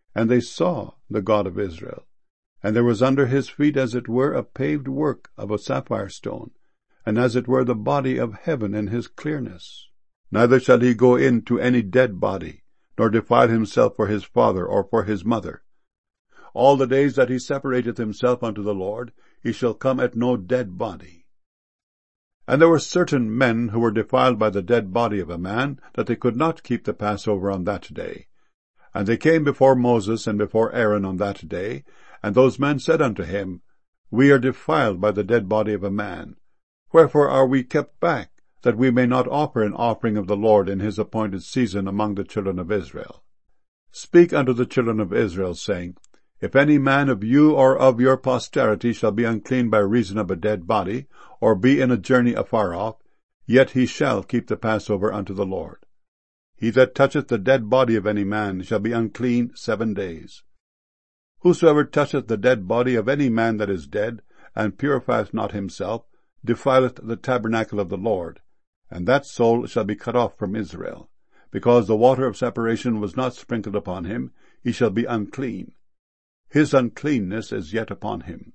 And they saw the God of Israel. And there was under his feet as it were a paved work of a sapphire stone, and as it were the body of heaven in his clearness. Neither shall he go in to any dead body, nor defile himself for his father or for his mother. All the days that he separateth himself unto the Lord, he shall come at no dead body. And there were certain men who were defiled by the dead body of a man, that they could not keep the Passover on that day. And they came before Moses and before Aaron on that day, and those men said unto him, We are defiled by the dead body of a man. Wherefore are we kept back, that we may not offer an offering of the Lord in his appointed season among the children of Israel? Speak unto the children of Israel, saying, If any man of you or of your posterity shall be unclean by reason of a dead body, or be in a journey afar off, yet he shall keep the Passover unto the Lord. He that toucheth the dead body of any man shall be unclean 7 days. Whosoever toucheth the dead body of any man that is dead, and purifieth not himself, defileth the tabernacle of the Lord, and that soul shall be cut off from Israel. Because the water of separation was not sprinkled upon him, he shall be unclean. His uncleanness is yet upon him.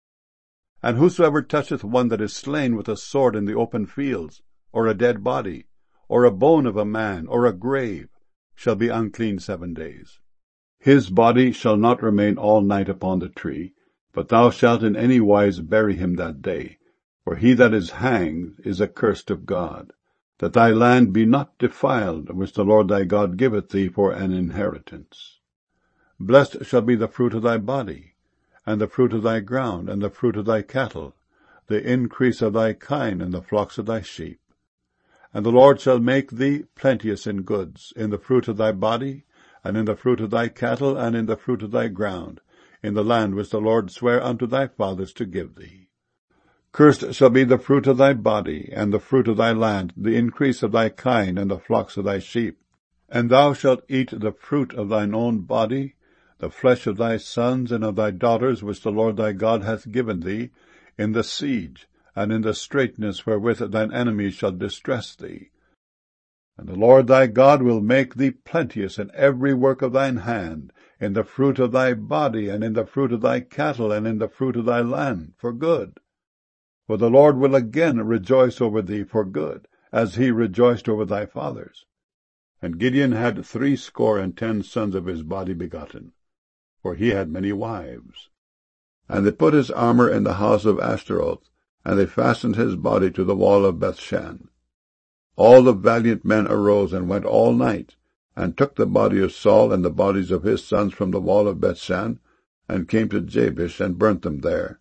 And whosoever toucheth one that is slain with a sword in the open fields, or a dead body, or a bone of a man, or a grave, shall be unclean 7 days. His body shall not remain all night upon the tree, but thou shalt in any wise bury him that day. For he that is hanged is accursed of God, that thy land be not defiled, which the Lord thy God giveth thee for an inheritance. Blessed shall be the fruit of thy body, and the fruit of thy ground, and the fruit of thy cattle, the increase of thy kine, and the flocks of thy sheep. And the Lord shall make thee plenteous in goods, in the fruit of thy body, and in the fruit of thy cattle, and in the fruit of thy ground, in the land which the Lord sware unto thy fathers to give thee. Cursed shall be the fruit of thy body, and the fruit of thy land, the increase of thy kine, and the flocks of thy sheep. And thou shalt eat the fruit of thine own body, the flesh of thy sons and of thy daughters, which the Lord thy God hath given thee, in the siege, and in the straitness wherewith thine enemies shall distress thee. And the Lord thy God will make thee plenteous in every work of thine hand, in the fruit of thy body, and in the fruit of thy cattle, and in the fruit of thy land, for good. For the Lord will again rejoice over thee for good, as he rejoiced over thy fathers. And Gideon had 70 sons of his body begotten, for he had many wives. And they put his armor in the house of Ashtaroth, and they fastened his body to the wall of Bethshan. All the valiant men arose and went all night, and took the body of Saul and the bodies of his sons from the wall of Bethshan, and came to Jabesh, and burnt them there.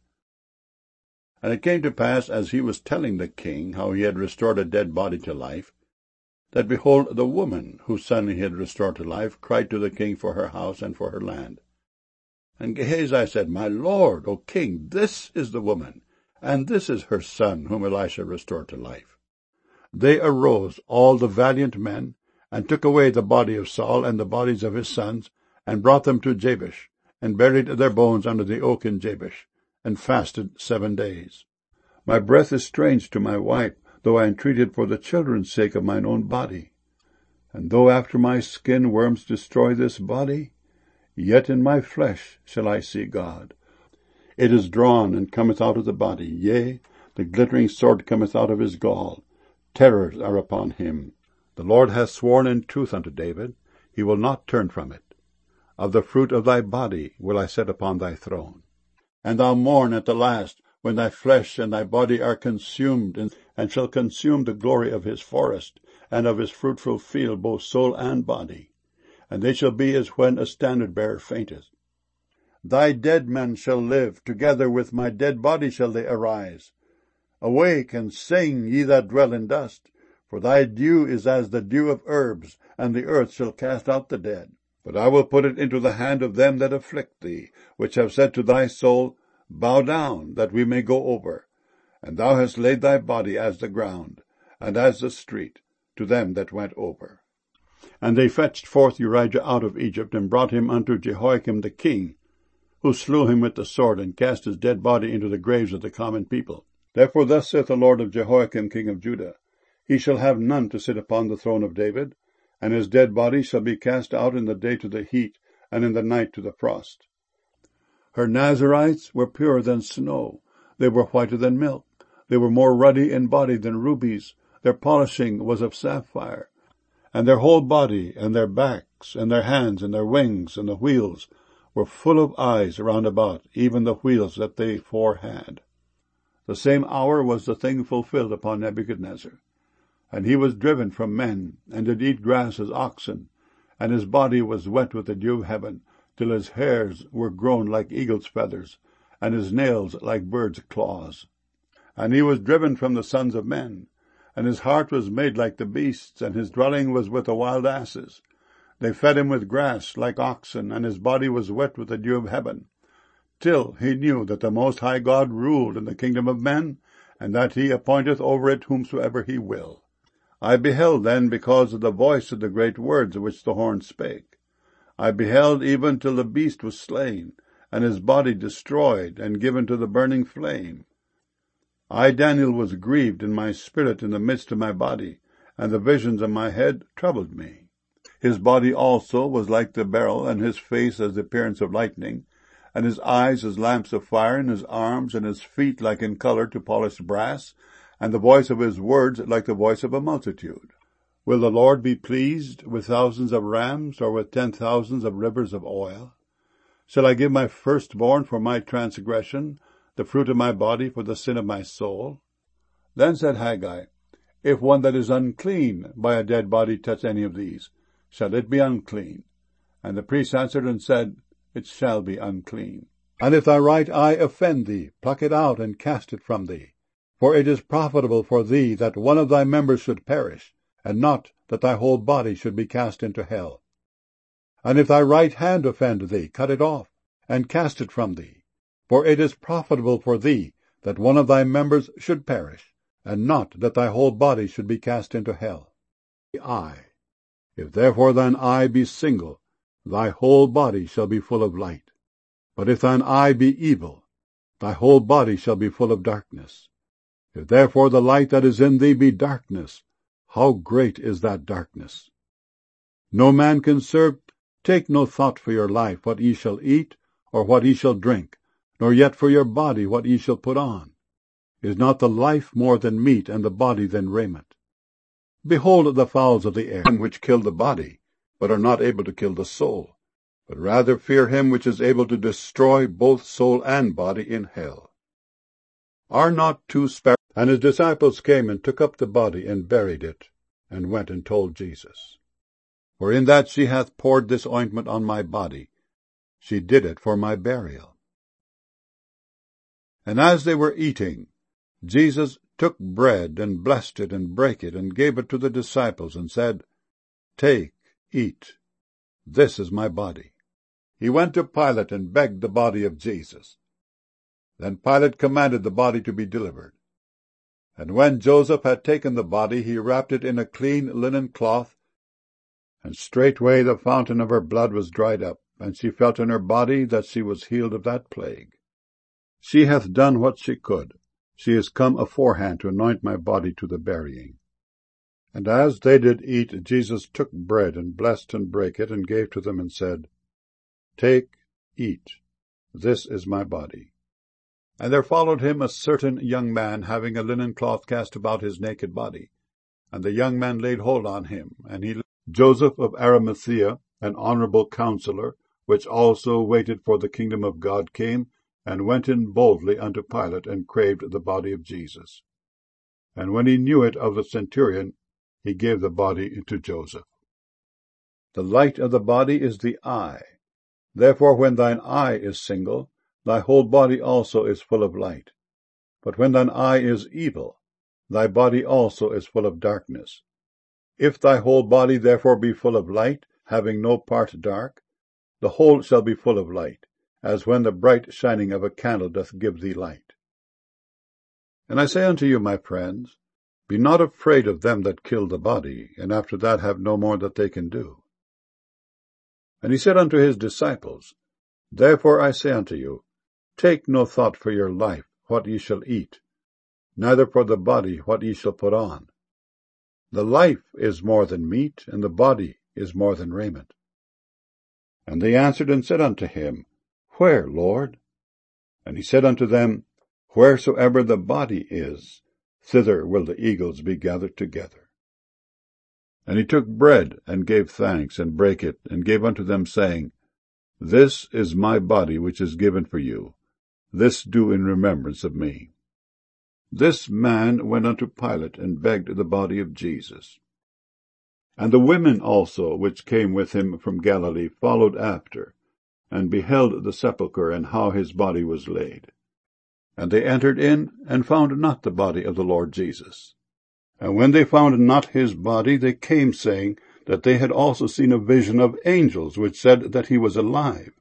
And it came to pass, as he was telling the king how he had restored a dead body to life, that, behold, the woman whose son he had restored to life cried to the king for her house and for her land. And Gehazi said, My lord, O king, this is the woman, and this is her son whom Elisha restored to life. They arose, all the valiant men, and took away the body of Saul and the bodies of his sons, and brought them to Jabesh, and buried their bones under the oak in Jabesh, and fasted 7 days. My breath is strange to my wife, though I entreated for the children's sake of mine own body. And though after my skin worms destroy this body, yet in my flesh shall I see God. It is drawn and cometh out of the body, yea, the glittering sword cometh out of his gall. Terrors are upon him. The Lord hath sworn in truth unto David, he will not turn from it. Of the fruit of thy body will I set upon thy throne. And thou mourn at the last, when thy flesh and thy body are consumed, and shall consume the glory of his forest, and of his fruitful field, both soul and body. And they shall be as when a standard-bearer fainteth. Thy dead men shall live, together with my dead body shall they arise. Awake and sing, ye that dwell in dust, for thy dew is as the dew of herbs, and the earth shall cast out the dead. But I will put it into the hand of them that afflict thee, which have said to thy soul, Bow down, that we may go over. And thou hast laid thy body as the ground, and as the street, to them that went over. And they fetched forth Urijah out of Egypt, and brought him unto Jehoiakim the king, who slew him with the sword, and cast his dead body into the graves of the common people. Therefore thus saith the Lord of Jehoiakim king of Judah, He shall have none to sit upon the throne of David, and his dead body shall be cast out in the day to the heat, and in the night to the frost. Her Nazarites were purer than snow. They were whiter than milk. They were more ruddy in body than rubies. Their polishing was of sapphire. And their whole body, and their backs, and their hands, and their wings, and the wheels, were full of eyes round about, even the wheels that they four had. The same hour was the thing fulfilled upon Nebuchadnezzar. And he was driven from men, and did eat grass as oxen, and his body was wet with the dew of heaven, till his hairs were grown like eagle's feathers, and his nails like birds' claws. And he was driven from the sons of men, and his heart was made like the beasts, and his dwelling was with the wild asses. They fed him with grass like oxen, and his body was wet with the dew of heaven, till he knew that the Most High God ruled in the kingdom of men, and that he appointeth over it whomsoever he will. I beheld then because of the voice of the great words which the horn spake. I beheld even till the beast was slain, and his body destroyed, and given to the burning flame. I, Daniel, was grieved in my spirit in the midst of my body, and the visions of my head troubled me. His body also was like the beryl, and his face as the appearance of lightning, and his eyes as lamps of fire, and his arms and his feet like in colour to polished brass, and the voice of his words like the voice of a multitude. Will the Lord be pleased with thousands of rams, or with 10,000 of rivers of oil? Shall I give my firstborn for my transgression, the fruit of my body for the sin of my soul? Then said Haggai, If one that is unclean by a dead body touch any of these, shall it be unclean? And the priest answered and said, It shall be unclean. And if thy right eye offend thee, pluck it out and cast it from thee. For it is profitable for thee that one of thy members should perish, and not that thy whole body should be cast into hell. And if thy right hand offend thee, cut it off, and cast it from thee. For it is profitable for thee that one of thy members should perish, and not that thy whole body should be cast into hell. The eye. If therefore thine eye be single, thy whole body shall be full of light. But if thine eye be evil, thy whole body shall be full of darkness. If therefore the light that is in thee be darkness, how great is that darkness! No man can serve. Take no thought for your life, what ye shall eat, or what ye shall drink, nor yet for your body what ye shall put on. Is not the life more than meat, and the body than raiment? Behold the fowls of the air, which kill the body, but are not able to kill the soul, but rather fear him which is able to destroy both soul and body in hell. Are not two sparrows? And his disciples came and took up the body and buried it, and went and told Jesus. For in that she hath poured this ointment on my body, she did it for my burial. And as they were eating, Jesus took bread, and blessed it, and brake it, and gave it to the disciples, and said, Take, eat, this is my body. He went to Pilate, and begged the body of Jesus. Then Pilate commanded the body to be delivered. And when Joseph had taken the body, he wrapped it in a clean linen cloth, and straightway the fountain of her blood was dried up, and she felt in her body that she was healed of that plague. She hath done what she could. She is come aforehand to anoint my body to the burying. And as they did eat, Jesus took bread, and blessed and brake it, and gave to them, and said, Take, eat, this is my body. And there followed him a certain young man, having a linen cloth cast about his naked body. And the young man laid hold on him, and he Joseph of Arimathea, an honorable counselor, which also waited for the kingdom of God, came, and went in boldly unto Pilate, and craved the body of Jesus. And when he knew it of the centurion, he gave the body to Joseph. The light of the body is the eye. Therefore when thine eye is single, thy whole body also is full of light. But when thine eye is evil, thy body also is full of darkness. If thy whole body therefore be full of light, having no part dark, the whole shall be full of light, as when the bright shining of a candle doth give thee light. And I say unto you, my friends, be not afraid of them that kill the body, and after that have no more that they can do. And he said unto his disciples, Therefore I say unto you, take no thought for your life, what ye shall eat, neither for the body, what ye shall put on. The life is more than meat, and the body is more than raiment. And they answered and said unto him, Where, Lord? And he said unto them, Wheresoever the body is, thither will the eagles be gathered together. And he took bread, and gave thanks, and brake it, and gave unto them, saying, This is my body which is given for you. This do in remembrance of me. This man went unto Pilate, and begged the body of Jesus. And the women also, which came with him from Galilee, followed after, and beheld the sepulchre, and how his body was laid. And they entered in, and found not the body of the Lord Jesus. And when they found not his body, they came, saying that they had also seen a vision of angels, which said that he was alive.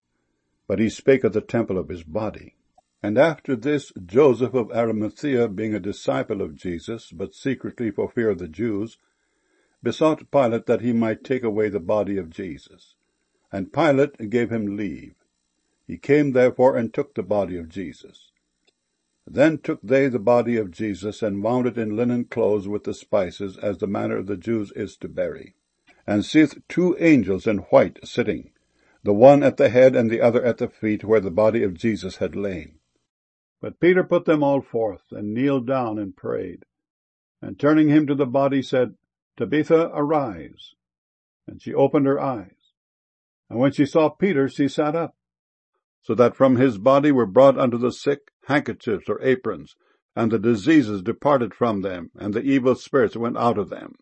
But he spake of the temple of his body. And after this, Joseph of Arimathea, being a disciple of Jesus, but secretly for fear of the Jews, besought Pilate that he might take away the body of Jesus. And Pilate gave him leave. He came therefore and took the body of Jesus. Then took they the body of Jesus, and wound it in linen clothes with the spices, as the manner of the Jews is to bury. And seeth 2 angels in white sitting, the one at the head and the other at the feet, where the body of Jesus had lain. But Peter put them all forth, and kneeled down and prayed. And turning him to the body, said, Tabitha, arise. And she opened her eyes. And when she saw Peter, she sat up. So that from his body were brought unto the sick handkerchiefs or aprons, and the diseases departed from them, and the evil spirits went out of them.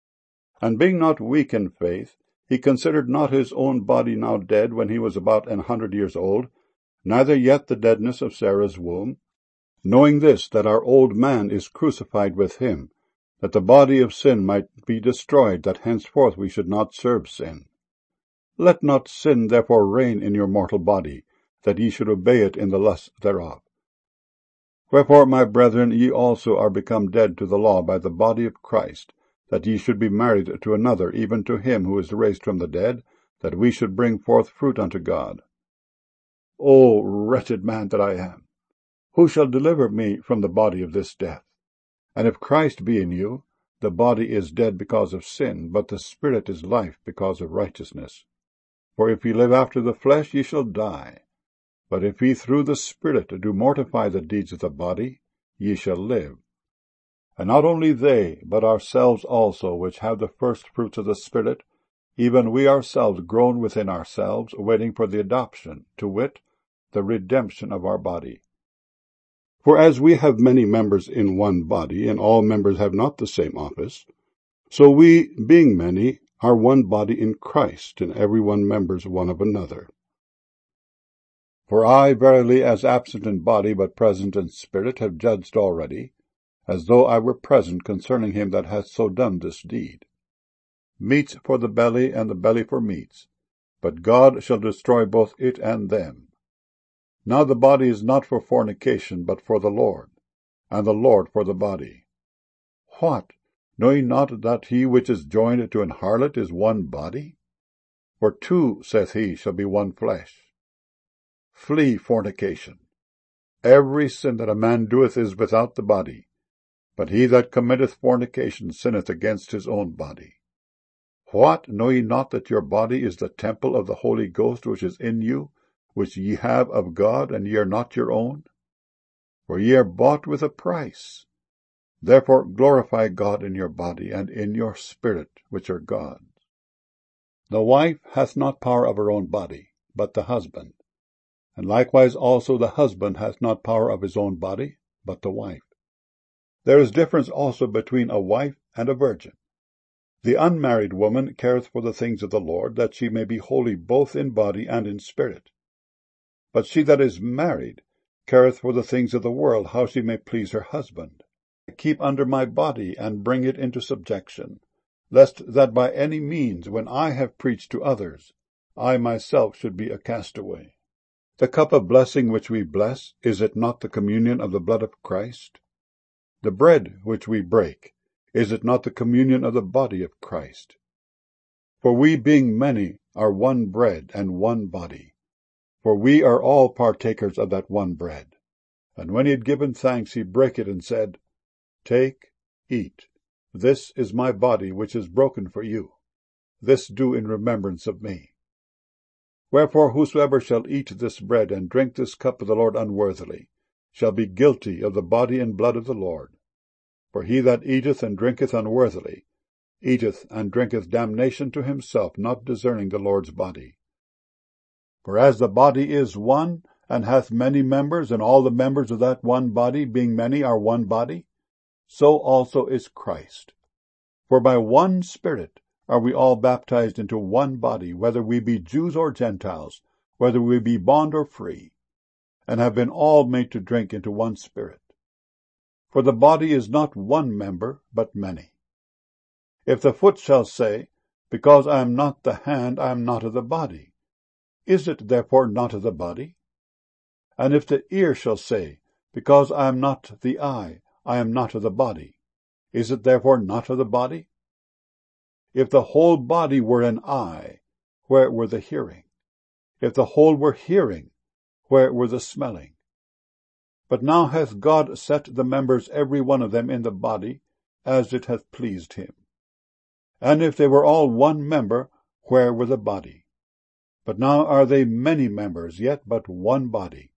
And being not weak in faith, he considered not his own body now dead, when he was about 100 years old, neither yet the deadness of Sarah's womb, knowing this, that our old man is crucified with him, that the body of sin might be destroyed, that henceforth we should not serve sin. Let not sin therefore reign in your mortal body, that ye should obey it in the lust thereof. Wherefore, my brethren, ye also are become dead to the law by the body of Christ, that ye should be married to another, even to him who is raised from the dead, that we should bring forth fruit unto God. O wretched man that I am! Who shall deliver me from the body of this death? And if Christ be in you, the body is dead because of sin, but the spirit is life because of righteousness. For if ye live after the flesh, ye shall die. But if ye through the Spirit do mortify the deeds of the body, ye shall live. And not only they, but ourselves also, which have the first fruits of the Spirit, even we ourselves groan within ourselves, waiting for the adoption, to wit, the redemption of our body. For as we have many members in one body, and all members have not the same office, so we, being many, are one body in Christ, and every one members one of another. For I, verily, as absent in body, but present in spirit, have judged already, as though I were present concerning him that hath so done this deed. Meats for the belly, and the belly for meats, but God shall destroy both it and them. Now the body is not for fornication, but for the Lord, and the Lord for the body. What? Know ye not that he which is joined to an harlot is one body? For 2, saith he, shall be one flesh. Flee fornication. Every sin that a man doeth is without the body, but he that committeth fornication sinneth against his own body. What? Know ye not that your body is the temple of the Holy Ghost which is in you, which ye have of God, and ye are not your own? For ye are bought with a price. Therefore glorify God in your body, and in your spirit, which are God's. The wife hath not power of her own body, but the husband. And likewise also the husband hath not power of his own body, but the wife. There is difference also between a wife and a virgin. The unmarried woman careth for the things of the Lord, that she may be holy both in body and in spirit. But she that is married careth for the things of the world, how she may please her husband. Keep under my body, and bring it into subjection, lest that by any means, when I have preached to others, I myself should be a castaway. The cup of blessing which we bless, is it not the communion of the blood of Christ? The bread which we break, is it not the communion of the body of Christ? For we, being many, are one bread and one body. For we are all partakers of that one bread. And when he had given thanks, he brake it, and said, Take, eat. This is my body which is broken for you. This do in remembrance of me. Wherefore whosoever shall eat this bread and drink this cup of the Lord unworthily shall be guilty of the body and blood of the Lord. For he that eateth and drinketh unworthily eateth and drinketh damnation to himself, not discerning the Lord's body. For as the body is one, and hath many members, and all the members of that one body, being many, are one body, so also is Christ. For by one Spirit are we all baptized into one body, whether we be Jews or Gentiles, whether we be bond or free, and have been all made to drink into one Spirit. For the body is not one member, but many. If the foot shall say, Because I am not the hand, I am not of the body, is it therefore not of the body? And if the ear shall say, Because I am not the eye, I am not of the body, is it therefore not of the body? If the whole body were an eye, where were the hearing? If the whole were hearing, where were the smelling? But now hath God set the members every one of them in the body, as it hath pleased him. And if they were all one member, where were the body? But now are they many members, yet but one body.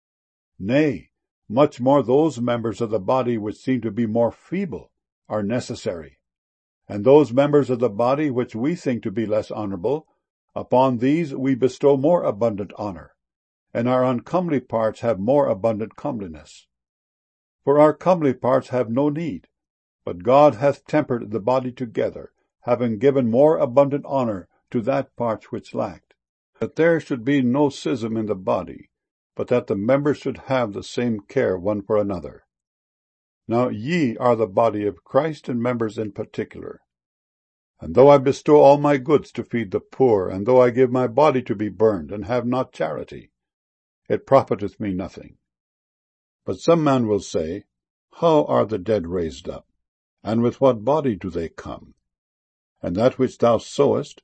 Nay, much more those members of the body which seem to be more feeble are necessary. And those members of the body which we think to be less honourable, upon these we bestow more abundant honour, and our uncomely parts have more abundant comeliness. For our comely parts have no need, but God hath tempered the body together, having given more abundant honour to that part which lacked, that there should be no schism in the body, but that the members should have the same care one for another. Now ye are the body of Christ, and members in particular. And though I bestow all my goods to feed the poor, and though I give my body to be burned, and have not charity, it profiteth me nothing. But some man will say, How are the dead raised up? And with what body do they come? And that which thou sowest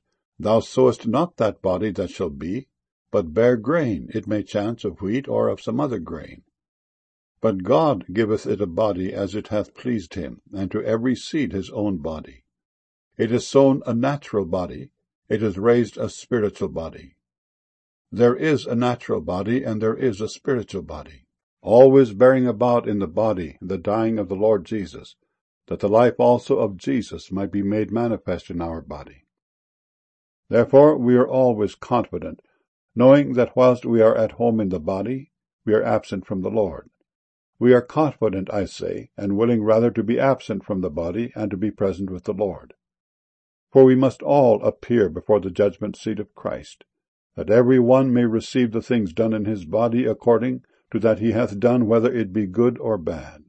not that body that shall be, but bare grain, it may chance of wheat or of some other grain. But God giveth it a body as it hath pleased him, and to every seed his own body. It is sown a natural body, it is raised a spiritual body. There is a natural body, and there is a spiritual body, always bearing about in the body the dying of the Lord Jesus, that the life also of Jesus might be made manifest in our body. Therefore we are always confident, knowing that whilst we are at home in the body, we are absent from the Lord. We are confident, I say, and willing rather to be absent from the body and to be present with the Lord. For we must all appear before the judgment seat of Christ, that every one may receive the things done in his body according to that he hath done, whether it be good or bad.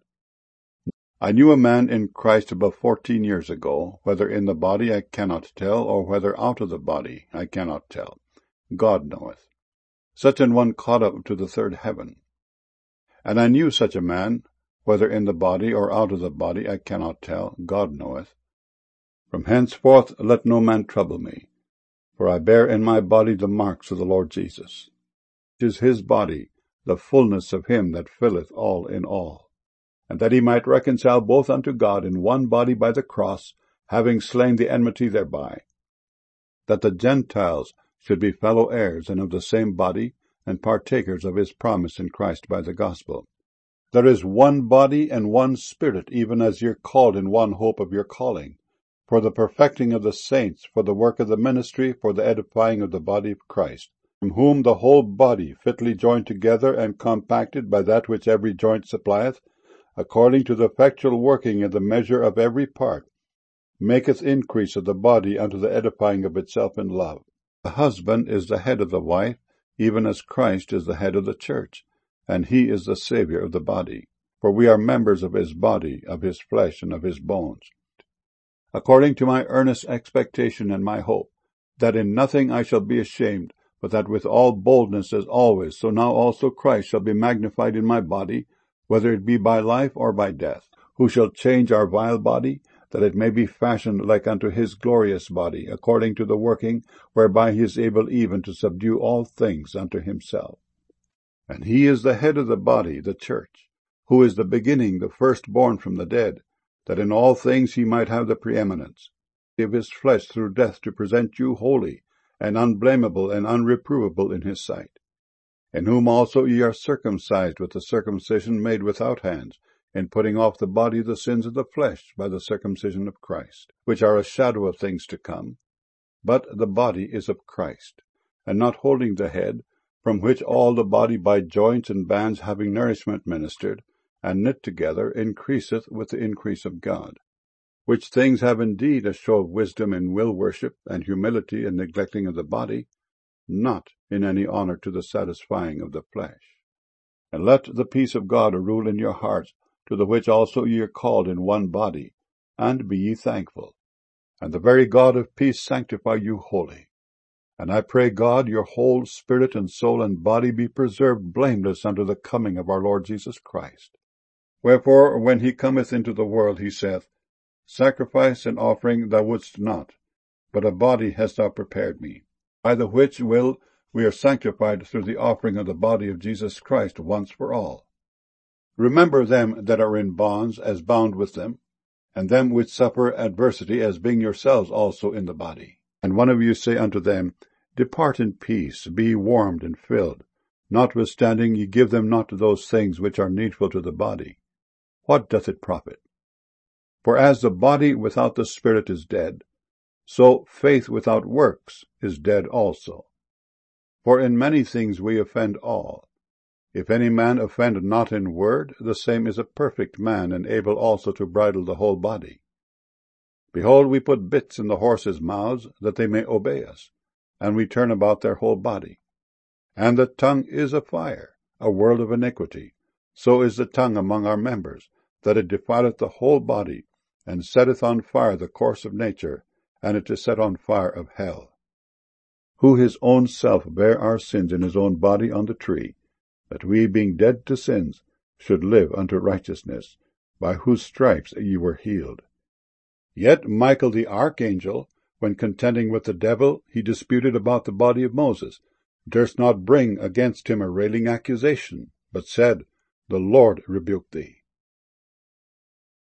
I knew a man in Christ above 14 years ago, whether in the body I cannot tell, or whether out of the body I cannot tell. God knoweth. Such an one caught up to the third heaven. And I knew such a man, whether in the body or out of the body I cannot tell, God knoweth. From henceforth let no man trouble me, for I bear in my body the marks of the Lord Jesus. It is his body, the fullness of him that filleth all in all, and that he might reconcile both unto God in one body by the cross, having slain the enmity thereby, that the Gentiles should be fellow heirs and of the same body, and partakers of his promise in Christ by the gospel. There is one body and one Spirit, even as ye are called in one hope of your calling, for the perfecting of the saints, for the work of the ministry, for the edifying of the body of Christ, from whom the whole body, fitly joined together and compacted by that which every joint supplieth, according to the effectual working in the measure of every part, maketh increase of the body unto the edifying of itself in love. The husband is the head of the wife, even as Christ is the head of the church, and he is the Saviour of the body. For we are members of his body, of his flesh, and of his bones. According to my earnest expectation and my hope, that in nothing I shall be ashamed, but that with all boldness as always, so now also Christ shall be magnified in my body, whether it be by life or by death, who shall change our vile body, that it may be fashioned like unto his glorious body, according to the working whereby he is able even to subdue all things unto himself. And he is the head of the body, the church, who is the beginning, the firstborn from the dead, that in all things he might have the preeminence, of his flesh through death, to present you holy and unblameable and unreprovable in his sight, in whom also ye are circumcised with the circumcision made without hands, in putting off the body of the sins of the flesh by the circumcision of Christ, which are a shadow of things to come. But the body is of Christ, and not holding the head, from which all the body by joints and bands having nourishment ministered, and knit together, increaseth with the increase of God. Which things have indeed a show of wisdom in will worship, and humility and neglecting of the body, not in any honour to the satisfying of the flesh. And let the peace of God rule in your hearts, to the which also ye are called in one body, and be ye thankful. And the very God of peace sanctify you wholly. And I pray God your whole spirit and soul and body be preserved blameless unto the coming of our Lord Jesus Christ. Wherefore, when he cometh into the world, he saith, Sacrifice and offering thou wouldst not, but a body hast thou prepared me. By the which will we are sanctified through the offering of the body of Jesus Christ once for all. Remember them that are in bonds as bound with them, and them which suffer adversity as being yourselves also in the body. And one of you say unto them, Depart in peace, be warmed and filled, notwithstanding ye give them not those things which are needful to the body. What doth it profit? For as the body without the spirit is dead, so faith without works is dead also. For in many things we offend all. If any man offend not in word, the same is a perfect man, and able also to bridle the whole body. Behold, we put bits in the horses' mouths, that they may obey us, and we turn about their whole body. And the tongue is a fire, a world of iniquity. So is the tongue among our members, that it defileth the whole body, and setteth on fire the course of nature, and it is set on fire of hell. Who his own self bare our sins in his own body on the tree, that we, being dead to sins, should live unto righteousness, by whose stripes ye were healed. Yet Michael the archangel, when contending with the devil, he disputed about the body of Moses, durst not bring against him a railing accusation, but said, The Lord rebuke thee.